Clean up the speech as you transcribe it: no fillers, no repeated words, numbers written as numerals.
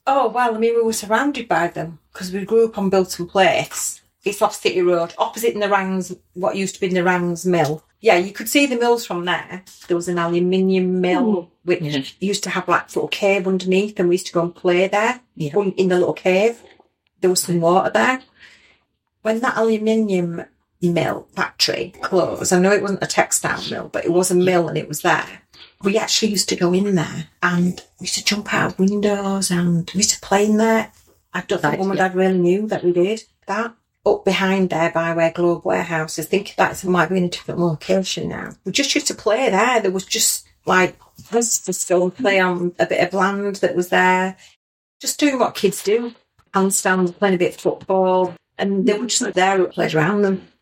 Oh, well, I mean, we were surrounded by them because we grew up on Bilton Place. It's off City Road, opposite Narangs, what used to be Narangs Mill. Yeah, you could see the mills from there. There was an aluminium mill, which used to have like a little cave underneath, and we used to go and play there in the little cave. There was some water there. When that aluminium mill factory closed, I know it wasn't a textile mill, but it was a mill and it was there. We actually used to go in there and we used to jump out of windows and we used to play in there. I don't think Mum and Dad really knew that we did that. Up behind there by where Globe Warehouse, I think that might be in a different location now. We just used to play there. There was just like us to still play on a bit of land that was there. Just doing what kids do. Handstands, playing a bit of football. And they were just there at played around them.